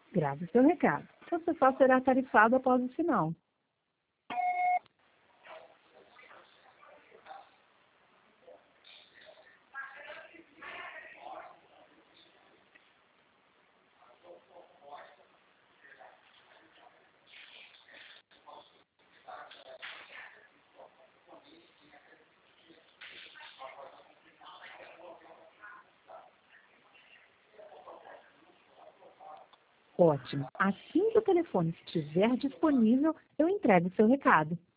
Grave seu recado. Você só será tarifado após o sinal. Ótimo. Assim que o telefone estiver disponível, eu entrego seu recado.